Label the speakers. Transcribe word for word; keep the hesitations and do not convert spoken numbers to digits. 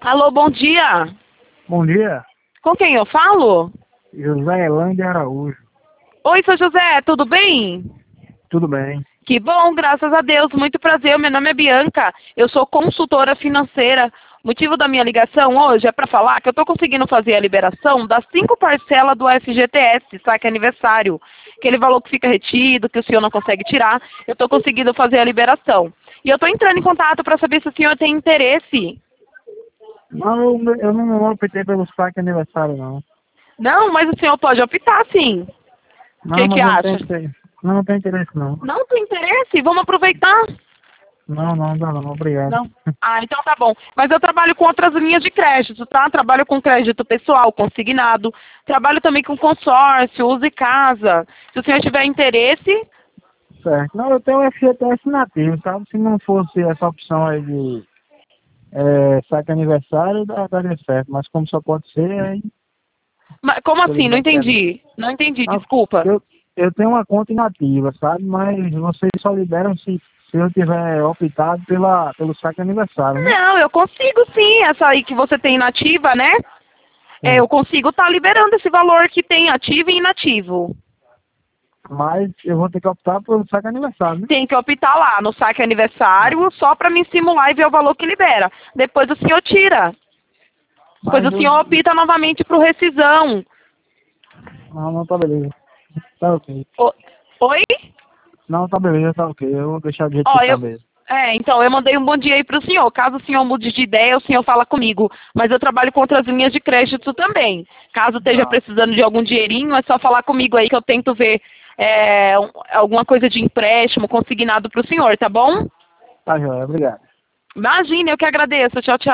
Speaker 1: Alô, bom dia.
Speaker 2: Bom dia,
Speaker 1: Com quem eu falo?
Speaker 2: José Elândia Araújo.
Speaker 1: Oi, seu José, tudo bem?
Speaker 2: Tudo bem?
Speaker 1: Que bom, graças a Deus. Muito prazer, meu nome é Bianca. Eu sou consultora financeira. O motivo da minha ligação hoje é para falar que eu estou conseguindo fazer a liberação das cinco parcelas do F G T S, saque aniversário. Aquele valor que fica retido, que o senhor não consegue tirar. Eu estou conseguindo fazer a liberação. E eu estou entrando em contato para saber se o senhor tem interesse.
Speaker 2: Não, eu, eu não optei pelo saque aniversário, não.
Speaker 1: Não, mas o senhor pode optar, sim. O
Speaker 2: Não,
Speaker 1: que que
Speaker 2: mas eu não tenho
Speaker 1: acha?
Speaker 2: interesse. Não, não tenho interesse, não.
Speaker 1: Não tem interesse? Vamos aproveitar.
Speaker 2: Não, não, não, não, obrigado.
Speaker 1: Não. Ah, então tá bom. Mas eu trabalho com outras linhas de crédito, tá? Trabalho com crédito pessoal, consignado. Trabalho também com consórcio, use casa. Se o senhor tiver interesse,
Speaker 2: Certo. Não, eu tenho o F G T S nativo, sabe? Se não fosse essa opção aí de é, saque aniversário, dá- daria certo. Mas como só pode ser, aí...
Speaker 1: mas como assim? Não
Speaker 2: infelizmente, é não.
Speaker 1: entendi. Não entendi,
Speaker 2: Não,
Speaker 1: desculpa.
Speaker 2: eu, eu tenho uma conta inativa, sabe? Mas vocês só liberam se, se eu tiver optado pela, pelo saque aniversário, né?
Speaker 1: Não, eu consigo sim. Essa aí que você tem inativa, né? É,
Speaker 2: Sim.
Speaker 1: eu consigo estar liberando esse valor que tem ativo e inativo.
Speaker 2: Mas eu vou ter que optar pelo saque aniversário, né?
Speaker 1: Tem que optar lá no saque aniversário só para me estimular e ver o valor que libera. Depois o senhor tira. Depois
Speaker 2: Mas
Speaker 1: o
Speaker 2: eu...
Speaker 1: senhor opta novamente para o rescisão.
Speaker 2: Não, não, tá beleza. Tá ok.
Speaker 1: O- Oi?
Speaker 2: Não, tá beleza, tá ok. Eu vou deixar do jeito
Speaker 1: Ó,
Speaker 2: que tá
Speaker 1: eu...
Speaker 2: mesmo.
Speaker 1: É, então, eu mandei um bom dia aí pro senhor. Caso o senhor mude de ideia, o senhor fala comigo. Mas eu trabalho com outras linhas de crédito também. Caso esteja
Speaker 2: Tá.
Speaker 1: precisando de algum dinheirinho, é só falar comigo aí que eu tento ver é, um- alguma coisa de empréstimo consignado pro senhor, tá bom?
Speaker 2: Tá, joia. Obrigado.
Speaker 1: Imagina, eu que agradeço. Tchau, tchau.